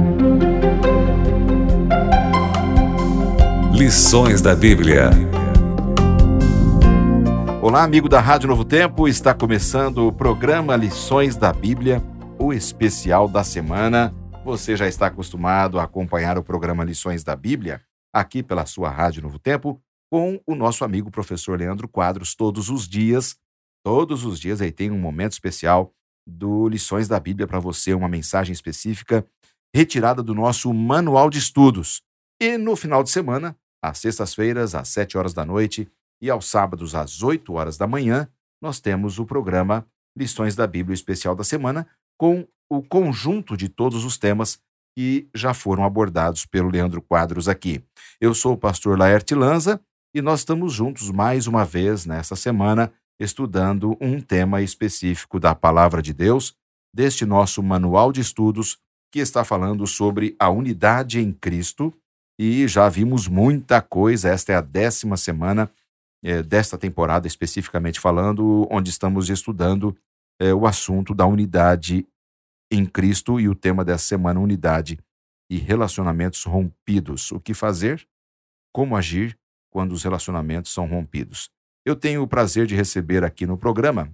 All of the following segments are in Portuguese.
Lições da Bíblia. Olá, amigo da Rádio Novo Tempo, está começando o programa Lições da Bíblia, o especial da semana. Você já está acostumado a acompanhar o programa Lições da Bíblia aqui pela sua Rádio Novo Tempo com o nosso amigo professor Leandro Quadros todos os dias. Todos os dias aí tem um momento especial do Lições da Bíblia para você, uma mensagem específica retirada do nosso manual de estudos. E no final de semana, às sextas-feiras, às 7 horas da noite e aos sábados, às 8 horas da manhã, nós temos o programa Lições da Bíblia Especial da Semana com o conjunto de todos os temas que já foram abordados pelo Leandro Quadros aqui. Eu sou o pastor Laerte Lanza e nós estamos juntos mais uma vez nessa semana estudando um tema específico da Palavra de Deus, deste nosso manual de estudos que está falando sobre a unidade em Cristo. E já vimos muita coisa, esta é a 10ª semana desta temporada, especificamente falando, onde estamos estudando o assunto da unidade em Cristo e o tema dessa semana, unidade e relacionamentos rompidos. O que fazer? Como agir quando os relacionamentos são rompidos? Eu tenho o prazer de receber aqui no programa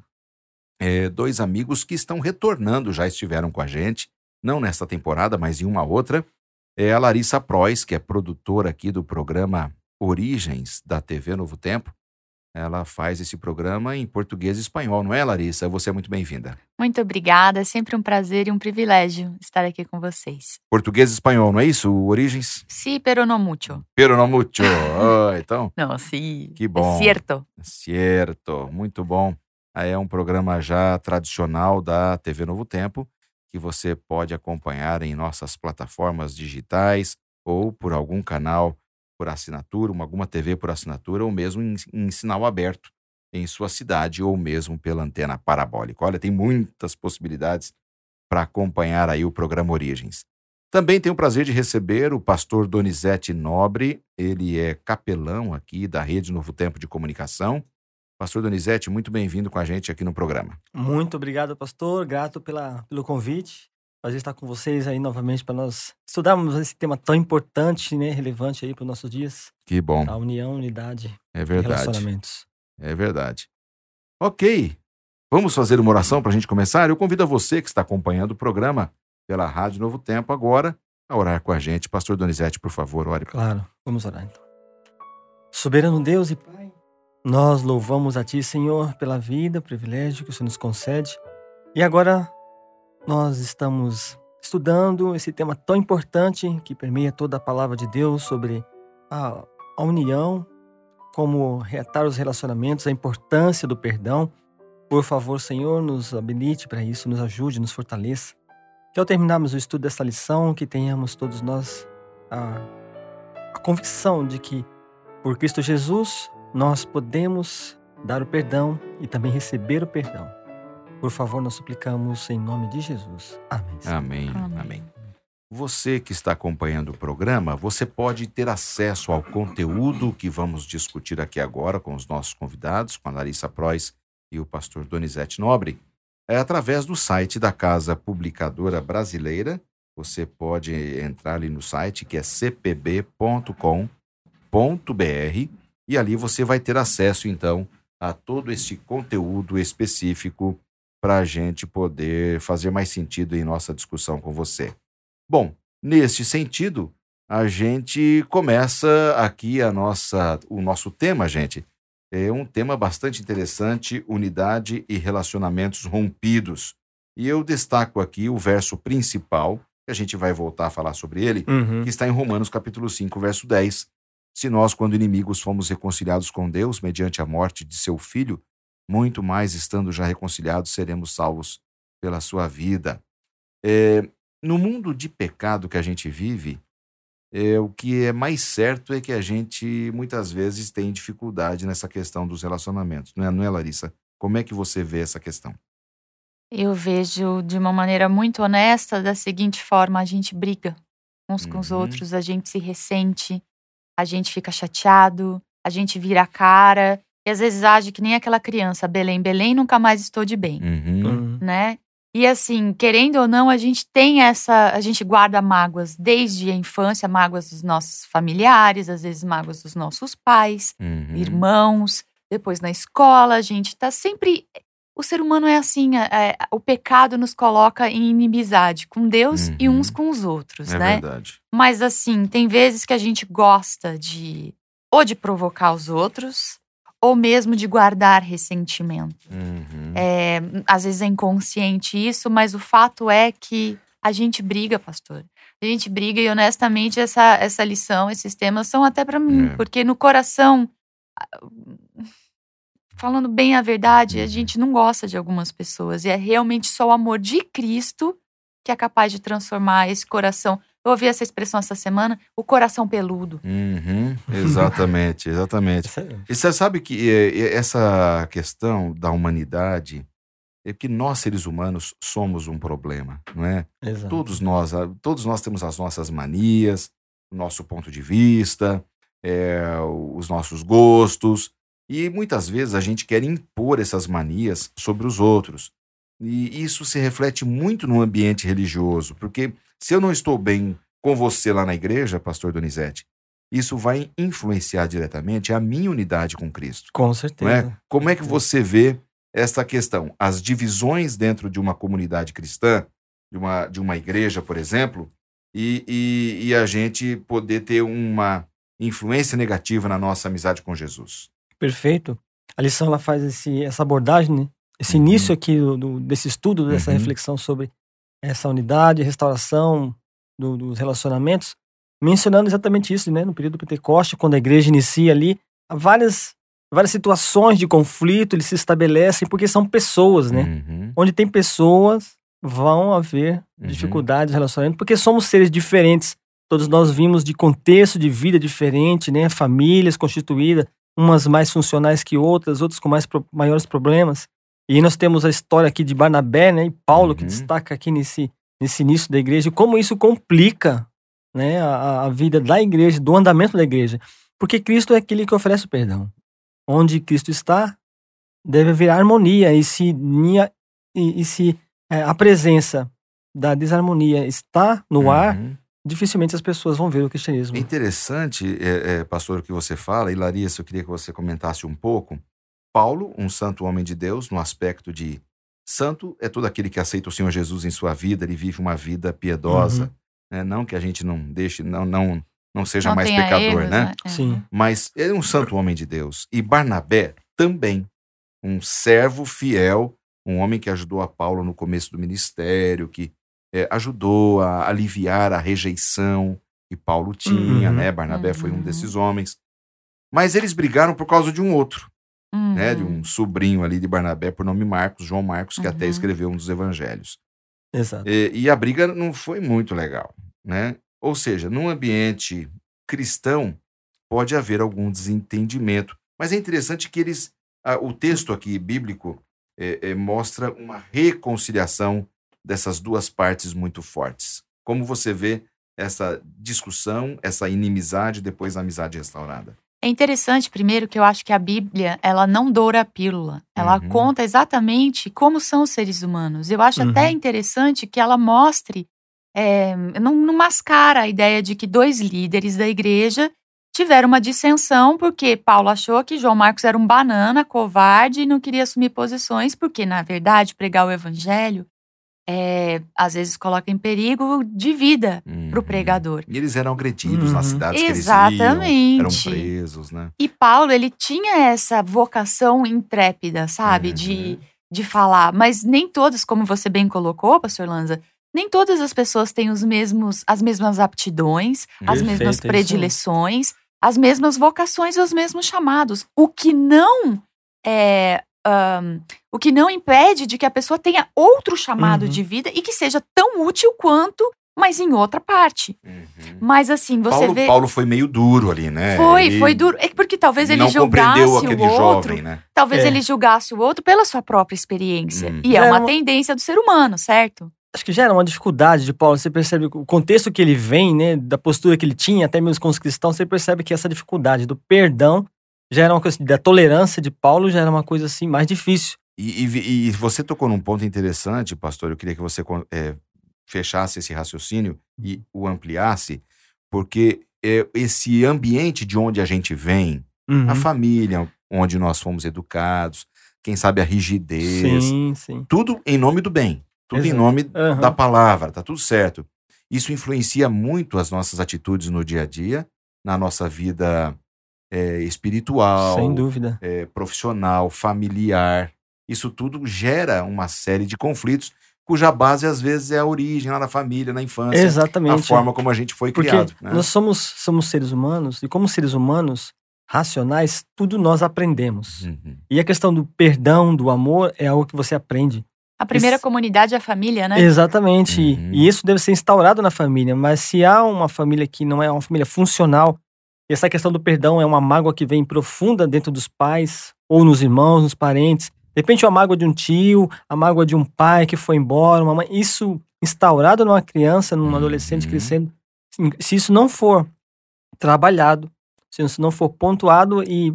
dois amigos que estão retornando, já estiveram com a gente, não nesta temporada, mas em uma outra. É a Larissa Prois, que é produtora aqui do programa Origens da TV Novo Tempo. Ela faz esse programa em português e espanhol, não é, Larissa? Você é muito bem-vinda. Muito obrigada, é sempre um prazer e um privilégio estar aqui com vocês. Português e espanhol, não é isso? Origens? Sí, pero no mucho. Pero no mucho. Então, No, sí. que bom. Es cierto. Certo, muito bom. É um programa já tradicional da TV Novo Tempo, que você pode acompanhar em nossas plataformas digitais ou por algum canal por assinatura, alguma TV por assinatura, ou mesmo em sinal aberto em sua cidade, ou mesmo pela antena parabólica. Olha, tem muitas possibilidades para acompanhar aí o programa Origens. Também tenho o prazer de receber o pastor Donizete Nobre, ele é capelão aqui da Rede Novo Tempo de Comunicação. Pastor Donizete, muito bem-vindo com a gente aqui no programa. Muito obrigado, pastor. Grato pelo convite. Prazer estar com vocês aí novamente para nós estudarmos esse tema tão importante, né, relevante aí para os nossos dias. Que bom. A união, unidade É e verdade. relacionamentos. É verdade. Ok. Vamos fazer uma oração para a gente começar? Eu convido a você que está acompanhando o programa pela Rádio Novo Tempo agora a orar com a gente. Pastor Donizete, por favor, ore. Claro, vamos orar então. Soberano Deus e Pai, nós louvamos a Ti, Senhor, pela vida, privilégio que o Senhor nos concede. E agora nós estamos estudando esse tema tão importante que permeia toda a palavra de Deus sobre a união, como reatar os relacionamentos, a importância do perdão. Por favor, Senhor, nos habilite para isso, nos ajude, nos fortaleça. Que ao terminarmos o estudo dessa lição, que tenhamos todos nós a convicção de que por Cristo Jesus nós podemos dar o perdão e também receber o perdão. Por favor, nós suplicamos em nome de Jesus. Amém. Amém. Amém. Amém. Você que está acompanhando o programa, você pode ter acesso ao conteúdo que vamos discutir aqui agora com os nossos convidados, com a Larissa Prois e o pastor Donizete Nobre, através do site da Casa Publicadora Brasileira. Você pode entrar ali no site, que é cpb.com.br, e ali você vai ter acesso, então, a todo este conteúdo específico para a gente poder fazer mais sentido em nossa discussão com você. Bom, neste sentido, a gente começa aqui o nosso tema, gente. É um tema bastante interessante, unidade e relacionamentos rompidos. E eu destaco aqui o verso principal, que a gente vai voltar a falar sobre ele, que está em Romanos capítulo 5, verso 10. Se nós, quando inimigos, fomos reconciliados com Deus mediante a morte de seu Filho, muito mais, estando já reconciliados, seremos salvos pela sua vida. No mundo de pecado que a gente vive, o que é mais certo é que a gente, muitas vezes, tem dificuldade nessa questão dos relacionamentos. Não é, Larissa? Como é que você vê essa questão? Eu vejo de uma maneira muito honesta, da seguinte forma: a gente briga uns com os outros, a gente se ressente, a gente fica chateado, a gente vira a cara e às vezes age que nem aquela criança, Belém, Belém, nunca mais estou de bem, né? E assim, querendo ou não, a gente guarda mágoas desde a infância, mágoas dos nossos familiares, às vezes mágoas dos nossos pais, irmãos, depois na escola, a gente tá sempre. O ser humano é assim, o pecado nos coloca em inimizade com Deus e uns com os outros, né? É verdade. Mas assim, tem vezes que a gente gosta de provocar os outros, ou mesmo de guardar ressentimento. Às vezes é inconsciente isso, mas o fato é que a gente briga, pastor. A gente briga e honestamente essa lição, esses temas são até para mim, porque no coração, falando bem a verdade, a gente não gosta de algumas pessoas e é realmente só o amor de Cristo que é capaz de transformar esse coração. Eu ouvi essa expressão essa semana, o coração peludo. Exatamente. E você sabe que essa questão da humanidade é que nós, seres humanos, somos um problema, não é? Exato. Todos nós temos as nossas manias, o nosso ponto de vista, os nossos gostos, e muitas vezes a gente quer impor essas manias sobre os outros. E isso se reflete muito no ambiente religioso, porque se eu não estou bem com você lá na igreja, pastor Donizete, isso vai influenciar diretamente a minha unidade com Cristo. Com Não certeza. é? Como é que você vê essa questão? As divisões dentro de uma comunidade cristã, de uma igreja, por exemplo, e a gente poder ter uma influência negativa na nossa amizade com Jesus. Perfeito. A lição ela faz essa abordagem, né? Esse início aqui desse estudo, dessa reflexão sobre essa unidade, restauração dos relacionamentos, mencionando exatamente isso, né? No período do Pentecoste, quando a igreja inicia ali, há várias situações de conflito, eles se estabelecem, porque são pessoas, né? Onde tem pessoas, vão haver dificuldades no relacionamento, porque somos seres diferentes. Todos nós vimos de contexto de vida diferente, né? Famílias constituídas, umas mais funcionais que outras com maiores problemas. E nós temos a história aqui de Barnabé, né, e Paulo, que destaca aqui nesse início da igreja, como isso complica, né, a vida da igreja, do andamento da igreja. Porque Cristo é aquele que oferece o perdão. Onde Cristo está, deve haver harmonia. E se a presença da desarmonia está no ar, dificilmente as pessoas vão ver o cristianismo. É interessante, pastor, o que você fala, e Larissa, eu queria que você comentasse um pouco. Paulo, um santo homem de Deus, no aspecto de santo, é todo aquele que aceita o Senhor Jesus em sua vida, ele vive uma vida piedosa, né? Não que a gente não deixe, não seja mais pecador, erros, né? Sim. Mas ele é um santo homem de Deus. E Barnabé também, um servo fiel, um homem que ajudou a Paulo no começo do ministério, que ajudou a aliviar a rejeição que Paulo tinha, né? Barnabé foi um desses homens. Mas eles brigaram por causa de um outro. Né, de um sobrinho ali de Barnabé por nome Marcos, João Marcos, que até escreveu um dos evangelhos. Exato. E a briga não foi muito legal, né? Ou seja, num ambiente cristão pode haver algum desentendimento, mas é interessante que o texto aqui bíblico mostra uma reconciliação dessas duas partes muito fortes. Como você vê essa discussão, essa inimizade, depois a amizade restaurada? É interessante, primeiro, que eu acho que a Bíblia, ela não doura a pílula. Ela conta exatamente como são os seres humanos. Eu acho até interessante que ela mostre, não mascara a ideia de que dois líderes da igreja tiveram uma dissensão porque Paulo achou que João Marcos era um banana, covarde e não queria assumir posições, porque, na verdade, pregar o evangelho às vezes coloca em perigo de vida para o pregador. E eles eram agredidos nas cidades que eles Exatamente. eram presos, né? E Paulo, ele tinha essa vocação intrépida, sabe? De falar. Mas nem todas, como você bem colocou, pastor Lanza, nem todas as pessoas têm as mesmas aptidões, as mesmas predileções, as mesmas vocações e os mesmos chamados. O que não impede de que a pessoa tenha outro chamado de vida e que seja tão útil quanto, mas em outra parte. Mas assim, você vê... Paulo foi meio duro ali, né? Foi duro. É porque talvez ele julgasse o outro. Jovem, né? Talvez ele julgasse o outro pela sua própria experiência. E é uma tendência do ser humano, certo? Acho que já era uma dificuldade de Paulo. Você percebe o contexto que ele vem, né? Da postura que ele tinha, até mesmo com os cristãos, você percebe que essa dificuldade do perdão já era uma coisa, da tolerância de Paulo já era uma coisa assim mais difícil. E você tocou num ponto interessante, pastor. Eu queria que você fechasse esse raciocínio e o ampliasse, porque esse ambiente de onde a gente vem, a família, onde nós fomos educados, quem sabe a rigidez, Sim. tudo em nome do bem, tudo em nome da palavra, tá tudo certo. Isso influencia muito as nossas atitudes no dia a dia, na nossa vida espiritual, sem dúvida, profissional, familiar. Isso tudo gera uma série de conflitos, cuja base às vezes é a origem lá na família, na infância, exatamente, a forma como a gente foi porque criado. Né? Nós somos seres humanos, e como seres humanos racionais, tudo nós aprendemos. E a questão do perdão, do amor, é algo que você aprende. A primeira comunidade é a família, né? Exatamente. E isso deve ser instaurado na família. Mas se há uma família que não é uma família funcional, essa questão do perdão é uma mágoa que vem profunda dentro dos pais, ou nos irmãos, nos parentes. De repente, a mágoa de um tio, a mágoa de um pai que foi embora, uma mãe. Isso instaurado numa criança, num adolescente crescendo, se isso não for trabalhado, se isso não for pontuado e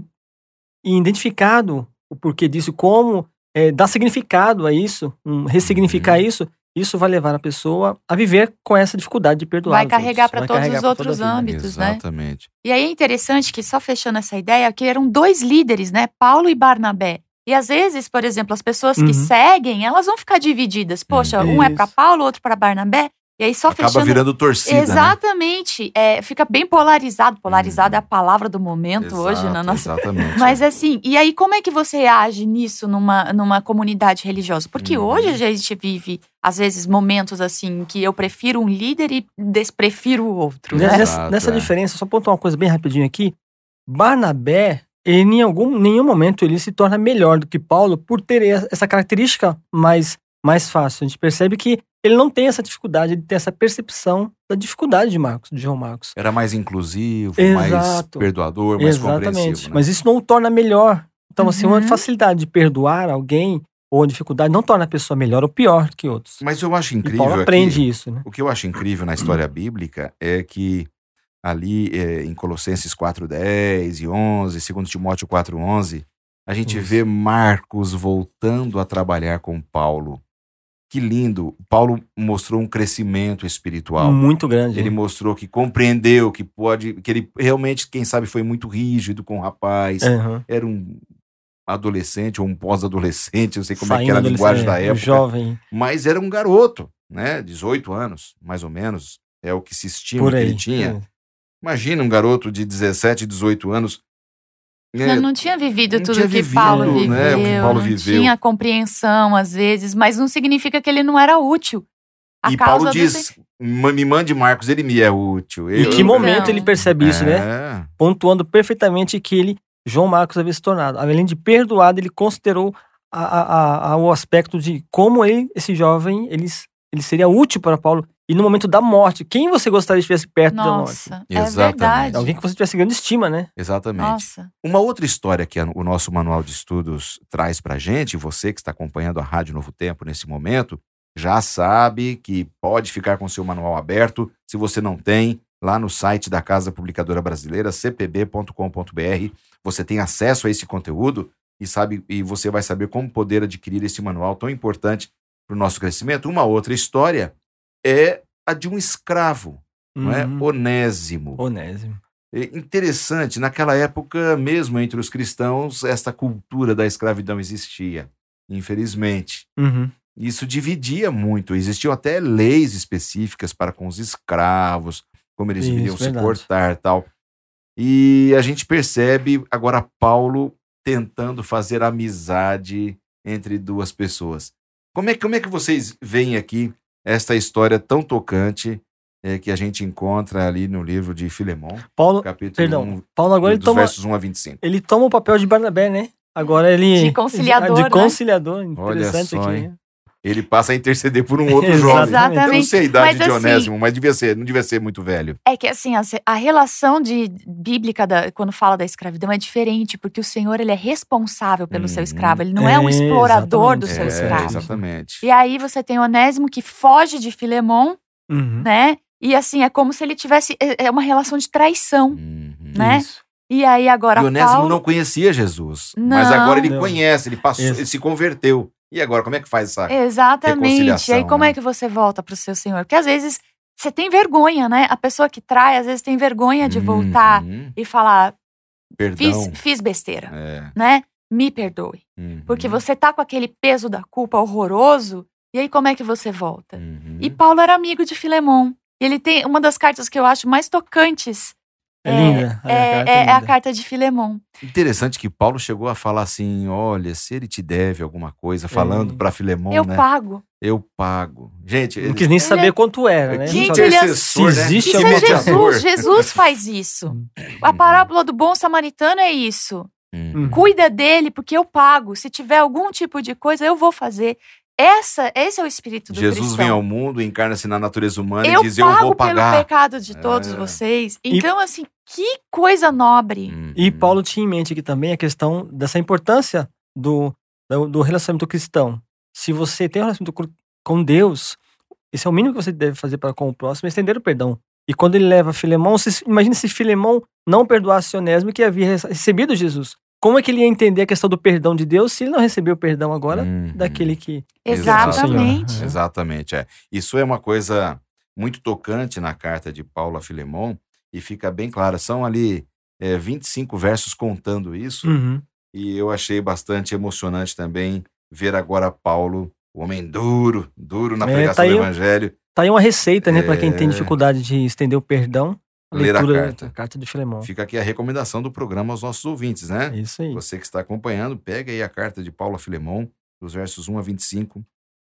identificado o porquê disso, como dar significado a isso, ressignificar isso vai levar a pessoa a viver com essa dificuldade de perdoar. Vai carregar para todos os outros âmbitos, né? Exatamente. E aí é interessante que, só fechando essa ideia, que eram 2 líderes, né? Paulo e Barnabé. E às vezes, por exemplo, as pessoas que seguem, elas vão ficar divididas. Poxa, um é para Paulo, outro para Barnabé. E aí só acaba fechando... virando torcida, exatamente. Né? Fica bem polarizado. Polarizado é a palavra do momento hoje na nossa... Exatamente. Mas assim, e aí como é que você age nisso numa comunidade religiosa? Porque hoje a gente vive, às vezes, momentos assim, que eu prefiro um líder e desprefiro o outro. Né? Nessa diferença, só pontuar uma coisa bem rapidinho aqui. Barnabé, em nenhum momento ele se torna melhor do que Paulo por ter essa característica mais fácil. A gente percebe que ele não tem essa dificuldade, ele tem essa percepção da dificuldade de João Marcos. Era mais inclusivo, exato, mais perdoador, mais compreensivo. Né? Mas isso não o torna melhor. Então, assim, uma facilidade de perdoar alguém ou uma dificuldade não torna a pessoa melhor ou pior que outros. Mas eu acho incrível. E Paulo aprende isso, né? O que eu acho incrível na história bíblica é que ali em Colossenses 4:10 e 11, 2 Timóteo 4:11, a gente vê Marcos voltando a trabalhar com Paulo. Que lindo. Paulo mostrou um crescimento espiritual. Muito grande. Ele mostrou que compreendeu que ele realmente, quem sabe, foi muito rígido com o rapaz. Era um adolescente ou um pós-adolescente, não sei como é que era a linguagem da época. Jovem. Mas era um garoto, né? 18 anos, mais ou menos. É o que se estima que ele tinha. Imagina um garoto de 17, 18 anos. Não tinha vivido tudo que Paulo viveu, né? O que Paulo viveu. Tinha compreensão às vezes, mas não significa que ele não era útil. E Paulo diz, me mande Marcos, ele me é útil. Em que momento ele percebe isso, né? Pontuando perfeitamente que João Marcos havia se tornado. Além de perdoado, ele considerou o aspecto de como esse jovem, ele seria útil para Paulo. E no momento da morte, quem você gostaria de estivesse perto da morte? Nossa, é verdade. Alguém que você tivesse grande estima, né? Exatamente. Nossa. Uma outra história que o nosso manual de estudos traz pra gente, você que está acompanhando a Rádio Novo Tempo nesse momento, já sabe que pode ficar com o seu manual aberto. Se você não tem, lá no site da Casa Publicadora Brasileira, cpb.com.br, você tem acesso a esse conteúdo e você vai saber como poder adquirir esse manual tão importante para o nosso crescimento. Uma outra história é a de um escravo, não é? Onésimo. É interessante, naquela época, mesmo entre os cristãos, esta cultura da escravidão existia, infelizmente. Isso dividia muito, existiam até leis específicas para com os escravos, como eles deveriam se portar e tal. E a gente percebe agora Paulo tentando fazer amizade entre duas pessoas. Como é que vocês veem aqui esta história tão tocante que a gente encontra ali no livro de Filemão, capítulo 1, Paulo agora dos versos 1 a 25. Ele toma o papel de Barnabé, né? Agora ele... De conciliador, De conciliador, né? Olha Interessante só, aqui. hein? Ele passa a interceder por um outro jovem. Exatamente. Eu não sei a idade Mas, de Onésimo, mas não devia ser muito velho. É que assim, a relação bíblica quando fala da escravidão é diferente, porque o Senhor, ele é responsável pelo seu escravo, ele não é um explorador do seu escravo. Exatamente. E aí você tem Onésimo que foge de Filemão, né? E assim, é como se ele tivesse, é uma relação de traição, né? Isso. E aí agora E Onésimo Paulo... não conhecia Jesus. Não. Mas agora ele Não. conhece, ele passou, Isso. ele se converteu. E agora, como é que faz essa Exatamente. reconciliação, E aí como né? é que você volta pro seu Senhor? Porque às vezes você tem vergonha, né? A pessoa que trai, às vezes tem vergonha de voltar Uhum. e falar, Perdão. fiz besteira, É. né? Me perdoe. Uhum. Porque você tá com aquele peso da culpa horroroso, e aí como é que você volta? Uhum. E Paulo era amigo de Filemon. Ele tem uma das cartas que eu acho mais tocantes. É linda. A carta É a linda. carta de Filemon. Interessante que Paulo chegou a falar assim, olha, se ele te deve alguma coisa, falando para Filemon, Eu né? pago. Eu pago. Gente, Não quis nem saber quanto era, né? Gente, Só- ele é- se existe Isso alguma é coisa. Jesus. Jesus faz isso. A parábola do bom samaritano é isso. Uhum. Cuida dele, porque eu pago. Se tiver algum tipo de coisa, eu vou fazer. Esse é o espírito do Jesus cristão. vem ao mundo, encarna-se na natureza humana Eu e diz, eu pago vou pelo pagar. pecado de todos É. vocês. Então, assim, que coisa nobre. Uhum. E Paulo tinha em mente aqui também a questão dessa importância do relacionamento cristão. Se você tem um relacionamento com Deus, esse é o mínimo que você deve fazer para com o próximo, é estender o perdão. E quando ele leva Filemon, imagine se Filemon não perdoasse Onésimo que havia recebido Jesus. Como é que ele ia entender a questão do perdão de Deus se ele não recebeu o perdão agora Uhum. daquele que... Exatamente. Senhor. Exatamente, é. Isso é uma coisa muito tocante na carta de Paulo a Filemon e fica bem clara. São ali 25 versos contando isso Uhum. e eu achei bastante emocionante também ver agora Paulo, o homem duro na pregação tá aí- do evangelho, Tá aí uma receita, né, para quem tem dificuldade de estender o perdão. ler a Leitura carta. da carta de Filemon. Fica aqui a recomendação do programa aos nossos ouvintes, né? É isso aí. Você que está acompanhando, pega aí a carta de Paulo a Filemon, dos versos 1 a 25.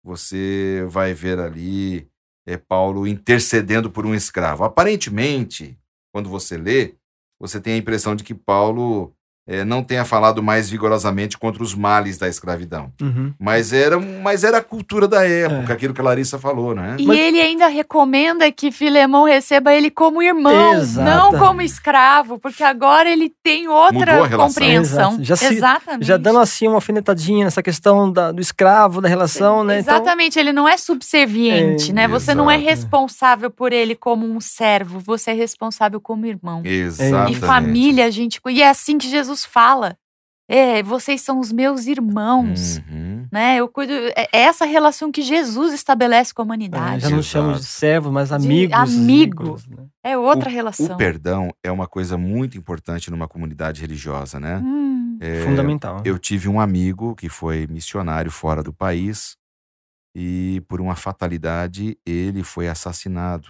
Você vai ver ali Paulo intercedendo por um escravo. Aparentemente, quando você lê, você tem a impressão de que Paulo não tenha falado mais vigorosamente contra os males da escravidão. Uhum. Mas era a cultura da época, aquilo que a Larissa falou, né? E ele ainda recomenda que Filemon receba ele como irmão, Exato. não como escravo, porque agora ele tem Mudou a outra relação. compreensão. Exato. Exatamente. Já dando assim uma alfinetadinha nessa questão do escravo, da relação, né? Então, Exatamente, ele não é subserviente, né? Você não é exato. responsável por ele como um servo, você é responsável como irmão. Exatamente. E família, gente, e é assim que Jesus fala. Vocês são os meus irmãos, Uhum. né? Eu cuido. É essa relação que Jesus estabelece com a humanidade. já não Exato. chamamos de servo, mas amigos. amigo. né? É outra relação. O perdão é uma coisa muito importante numa comunidade religiosa, né? Fundamental. Eu tive um amigo que foi missionário fora do país e, por uma fatalidade, ele foi assassinado.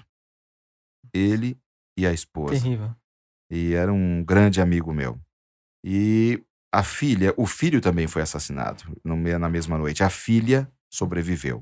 Ele e a esposa. Terrível. E era um grande amigo meu. E o filho também foi assassinado na mesma noite. A filha sobreviveu.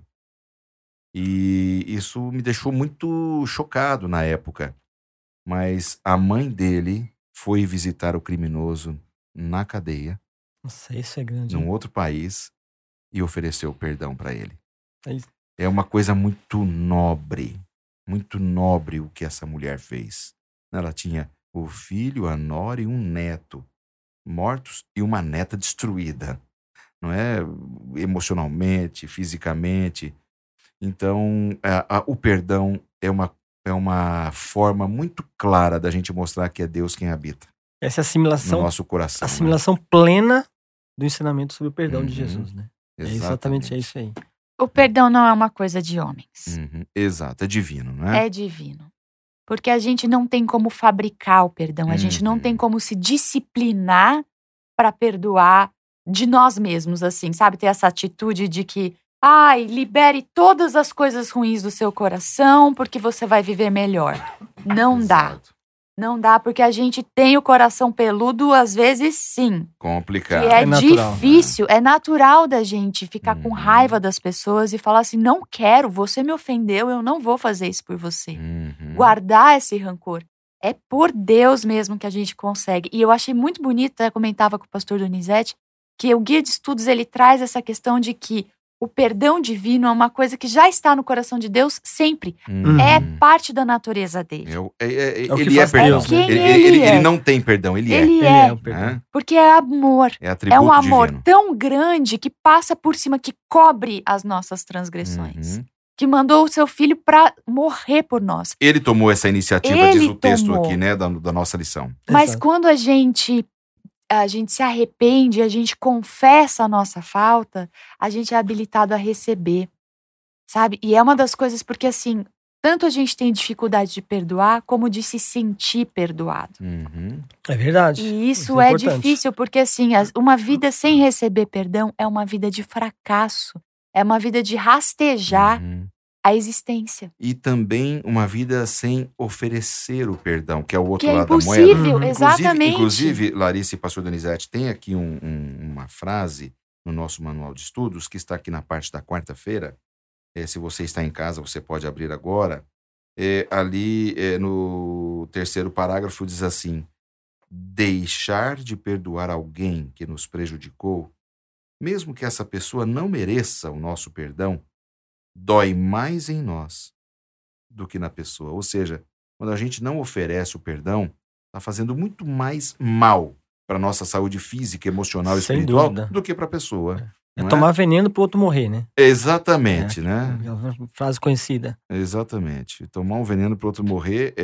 E isso me deixou muito chocado na época. Mas a mãe dele foi visitar o criminoso na cadeia, Nossa, isso é grande. num outro país, e ofereceu perdão para ele. É isso. É uma coisa muito nobre o que essa mulher fez. Ela tinha o filho, a nora e um neto mortos e uma neta destruída, não é? Emocionalmente, fisicamente. Então, o perdão é uma forma muito clara da gente mostrar que é Deus quem habita Essa no assimilação, nosso coração. né? assimilação plena do ensinamento sobre o perdão de Uhum. Jesus, né? É exatamente isso aí. O perdão não é uma coisa de homens. Uhum. Exato, é divino, não é? É divino. Porque a gente não tem como fabricar o perdão, a gente não tem como se disciplinar para perdoar de nós mesmos, assim, sabe? Ter essa atitude de que, libere todas as coisas ruins do seu coração porque você vai viver melhor. Não dá. Exato. Não dá, porque a gente tem o coração peludo, às vezes sim. Complicado. Que é natural, difícil, é natural da gente ficar com Uhum. raiva das pessoas e falar assim, não quero, você me ofendeu, eu não vou fazer isso por você. Uhum. Guardar esse rancor. É por Deus mesmo que a gente consegue. E eu achei muito bonito, eu comentava com o pastor Donizete, que o Guia de Estudos, ele traz essa questão de que o perdão divino é uma coisa que já está no coração de Deus sempre. Uhum. É parte da natureza dele. o que Ele é faz perdão. Deus, né? Quem Ele ele é. não tem perdão, ele é. Ele Ele é, é o perdão. Né? porque é amor. É atributo É um amor divino. tão grande que passa por cima, que cobre as nossas transgressões. Uhum. que mandou o seu filho para morrer por nós. Ele tomou essa iniciativa, Ele diz o texto tomou. aqui, né, da nossa lição. Mas Exato. quando a gente se arrepende, a gente confessa a nossa falta, a gente é habilitado a receber, sabe? E é uma das coisas porque, assim, tanto a gente tem dificuldade de perdoar, como de se sentir perdoado. Uhum. É verdade. E isso é é importante. difícil, porque, assim, uma vida sem receber perdão é uma vida de fracasso, é uma vida de rastejar Uhum. a existência. E também uma vida sem oferecer o perdão, que é o outro Que é lado da moeda. impossível, Uhum. exatamente. Inclusive, Larissa e pastor Donizete, tem aqui uma frase no nosso manual de estudos, que está aqui na parte da quarta-feira. Se você está em casa, você pode abrir agora. Ali no terceiro parágrafo diz assim: deixar de perdoar alguém que nos prejudicou, mesmo que essa pessoa não mereça o nosso perdão, dói mais em nós do que na pessoa. Ou seja, quando a gente não oferece o perdão, está fazendo muito mais mal para a nossa saúde física, emocional e Sem espiritual dúvida. do que para a pessoa. É não é? tomar veneno pro outro morrer, né? Exatamente, né? É uma frase conhecida. Exatamente. Tomar um veneno para o outro morrer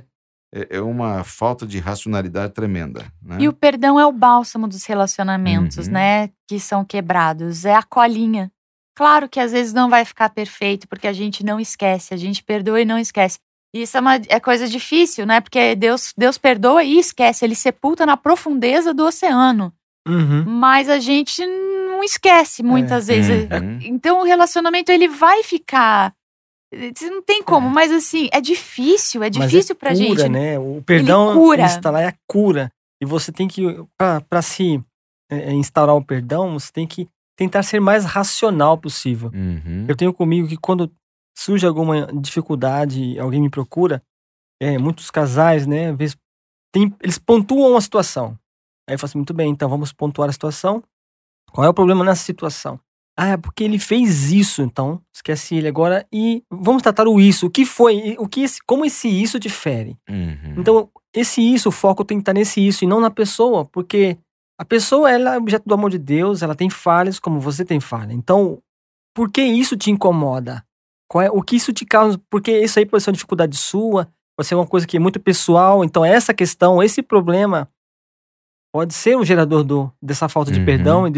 é uma falta de racionalidade tremenda. Né? E o perdão é o bálsamo dos relacionamentos, Uhum. né? Que são quebrados. É a colinha. Claro que às vezes não vai ficar perfeito, porque a gente não esquece. A gente perdoa e não esquece. E isso é coisa difícil, né? Porque Deus perdoa e esquece. Ele sepulta na profundeza do oceano. Uhum. Mas a gente não esquece muitas vezes. Uhum. Então o relacionamento ele vai ficar. Não tem como, mas assim, é difícil Mas pra cura, gente. né? O perdão cura. está lá, é a cura. E você tem que, para se instaurar o perdão, você tem que tentar ser mais racional possível. Uhum. Eu tenho comigo que quando surge alguma dificuldade, alguém me procura, muitos casais, né, às vezes eles pontuam a situação. Aí eu falo assim, muito bem, então vamos pontuar a situação. Qual é o problema nessa situação? Ah, é porque ele fez isso, então esquece ele agora e vamos tratar o isso. O que foi? Como esse isso difere? Uhum. Então, esse isso, o foco tem que estar nesse isso e não na pessoa, porque a pessoa, ela é objeto do amor de Deus, ela tem falhas como você tem falha. Então, por que isso te incomoda? O que isso te causa? Porque isso aí pode ser uma dificuldade sua, pode ser uma coisa que é muito pessoal. Então, essa questão, esse problema pode ser o gerador dessa falta de perdão e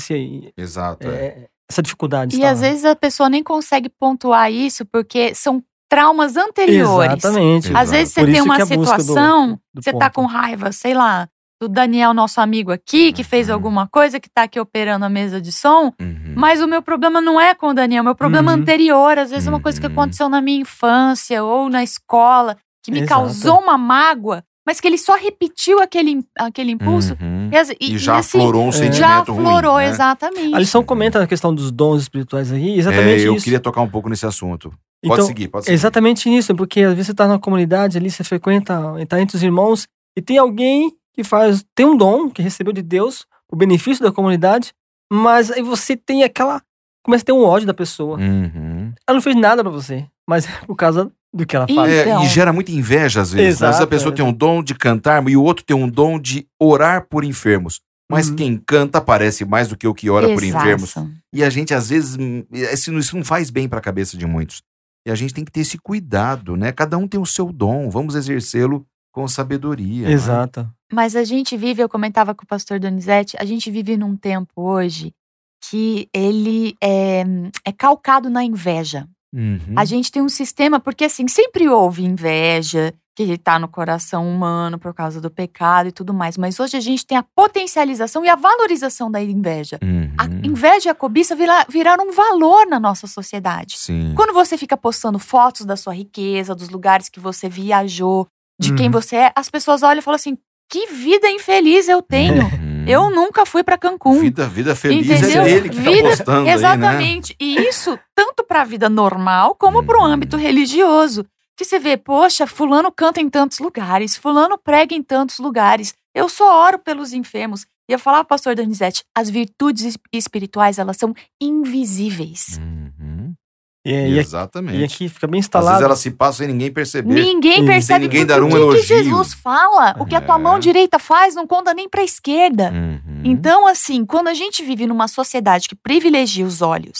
Exato. essa dificuldade. E às vezes a pessoa nem consegue pontuar isso porque são traumas anteriores. Exatamente. Às vezes você Por tem isso uma que a busca situação, do você tá ponto. com raiva, sei lá, do Daniel, nosso amigo aqui, que fez alguma coisa, que tá aqui operando a mesa de som, Uhum. mas o meu problema não é com o Daniel, meu problema é Uhum. anterior, às vezes é uma coisa que aconteceu na minha infância ou na escola, que me Exato. causou uma mágoa, mas que ele só repetiu aquele impulso. Uhum. E já assim, aflorou um sentimento já ruim, aflorou, né? exatamente. A lição comenta na questão dos dons espirituais aí, exatamente Eu isso. queria tocar um pouco nesse assunto. Pode Então, seguir, pode seguir. Exatamente isso, porque às vezes você tá numa comunidade ali, você frequenta, tá entre os irmãos, e tem alguém que tem um dom, que recebeu de Deus, o benefício da comunidade, mas aí você tem começa a ter um ódio da pessoa. Uhum. Ela não fez nada pra você, mas é por causa do que ela faz. Então. E gera muita inveja às vezes. Né? Às vezes a Exato, pessoa tem um dom de cantar e o outro tem um dom de orar por enfermos. Mas Uhum. quem canta parece mais do que o que ora por Exato. enfermos. E a gente, às vezes, isso não faz bem para a cabeça de muitos. E a gente tem que ter esse cuidado, né? Cada um tem o seu dom, vamos exercê-lo com sabedoria. né? Exato. Mas a gente vive, eu comentava com o pastor Donizete, a gente vive num tempo hoje que ele é calcado na inveja. Uhum. A gente tem um sistema, porque assim, sempre houve inveja que está no coração humano por causa do pecado e tudo mais. Mas hoje a gente tem a potencialização e a valorização da inveja. Uhum. A inveja e a cobiça viraram um valor na nossa sociedade. Sim. Quando você fica postando fotos da sua riqueza, dos lugares que você viajou, de quem você é, as pessoas olham e falam assim, que vida infeliz eu tenho. Uhum. Eu nunca fui pra Cancún. Vida feliz Entendeu? é ele que tá postando Exatamente. E isso, tanto pra vida normal, como pro âmbito religioso. Que você vê, poxa, fulano canta em tantos lugares, fulano prega em tantos lugares. Eu só oro pelos enfermos. E eu falava, pastor Donizete, as virtudes espirituais, elas são invisíveis. Uhum. Exatamente. E aqui fica bem Às instalado. vezes ela se passa sem ninguém perceber. Ninguém percebe ninguém porque dar um o que elogio. Jesus fala. O que a tua mão direita faz não conta nem pra esquerda. Uhum. Então, assim, quando a gente vive numa sociedade que privilegia os olhos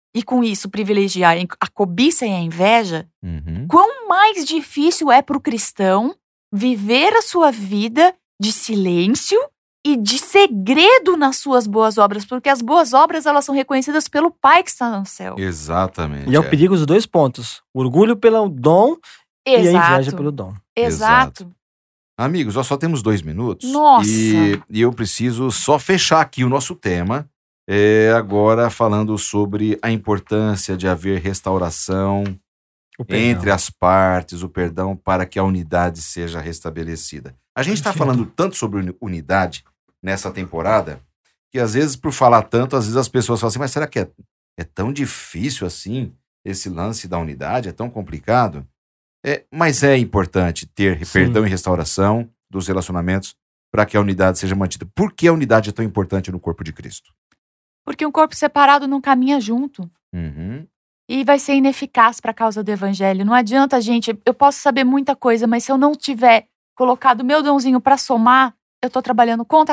e com isso privilegiar a cobiça e a inveja, Uhum. quão mais difícil é para o cristão viver a sua vida de silêncio e de segredo nas suas boas obras, porque as boas obras elas são reconhecidas pelo Pai que está no céu. Exatamente. E é o perigo dos dois pontos. O orgulho pelo dom e a inveja pelo dom. Exato. Amigos, nós só temos 2 minutos. Nossa! E eu preciso só fechar aqui o nosso tema, agora falando sobre a importância de haver restauração O perdão. entre as partes, o perdão, para que a unidade seja restabelecida. A gente está Perfeito. falando tanto sobre unidade nessa temporada, que às vezes, por falar tanto, às vezes as pessoas falam assim, mas será que é tão difícil assim esse lance da unidade? É tão complicado? Mas é importante ter Sim. perdão e restauração dos relacionamentos para que a unidade seja mantida. Por que a unidade é tão importante no corpo de Cristo? Porque um corpo separado não caminha junto. Uhum. E vai ser ineficaz para a causa do evangelho. Não adianta, gente. Eu posso saber muita coisa, mas se eu não tiver colocado meu dãozinho para somar, eu estou trabalhando contra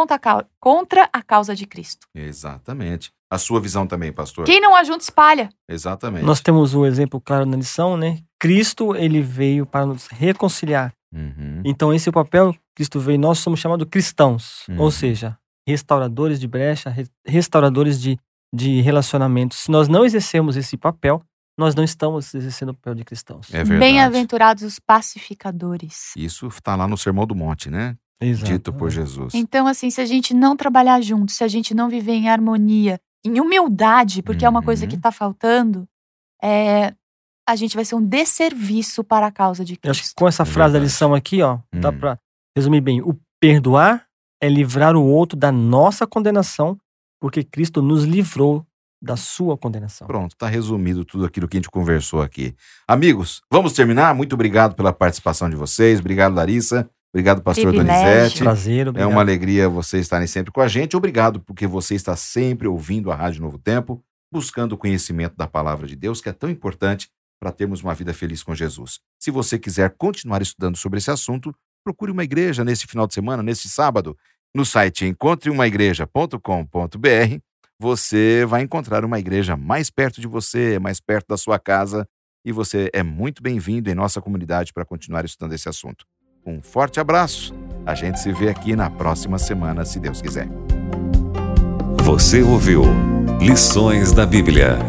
a causa de Cristo. Exatamente. A sua visão também, pastor? Quem não ajunta, espalha. Exatamente. Nós temos um exemplo claro na lição, né? Cristo, ele veio para nos reconciliar. Uhum. Então, esse é o papel que Cristo veio. Nós somos chamados cristãos, Uhum. ou seja, restauradores de brecha, restauradores de relacionamentos. Se nós não exercemos esse papel, nós não estamos exercendo o papel de cristãos. É verdade. Bem-aventurados os pacificadores. Isso está lá no Sermão do Monte, né? Exato. Dito por Jesus. Então, assim, se a gente não trabalhar junto, se a gente não viver em harmonia, em humildade, porque é uma coisa que está faltando, a gente vai ser um desserviço para a causa de Eu acho que Cristo. com essa frase da verdade. lição aqui, ó, dá Hum. para resumir bem. O perdoar é livrar o outro da nossa condenação, porque Cristo nos livrou da sua condenação. Pronto, está resumido tudo aquilo que a gente conversou aqui. Amigos, vamos terminar? Muito obrigado pela participação de vocês. Obrigado, Larissa. Obrigado, pastor Privilégio. Donizete. Prazer, É obrigado. uma alegria vocês estarem sempre com a gente. Obrigado porque você está sempre ouvindo a Rádio Novo Tempo, buscando o conhecimento da palavra de Deus, que é tão importante para termos uma vida feliz com Jesus. Se você quiser continuar estudando sobre esse assunto, procure uma igreja nesse final de semana, nesse sábado. No site encontreumaigreja.com.br, você vai encontrar uma igreja mais perto de você, mais perto da sua casa, e você é muito bem-vindo em nossa comunidade para continuar estudando esse assunto. Um forte abraço. A gente se vê aqui na próxima semana, se Deus quiser. Você ouviu Lições da Bíblia.